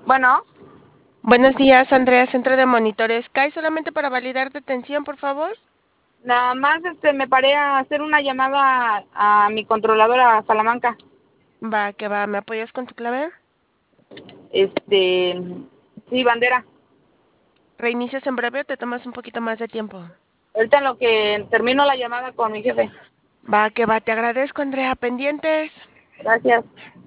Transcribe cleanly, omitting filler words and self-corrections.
Bueno, Buenos días, Andrea, Centro de Monitores. ¿Cae solamente para validar detención, por favor? nada más me paré a hacer una llamada a mi controladora Salamanca. Va, que va. ¿Me apoyas con tu clave? Este, sí, bandera. ¿Reinicias en breve o te tomas un poquito más de tiempo? Ahorita en lo que termino la llamada con mi jefe. Va, que va. Te agradezco, Andrea. Pendientes. Gracias.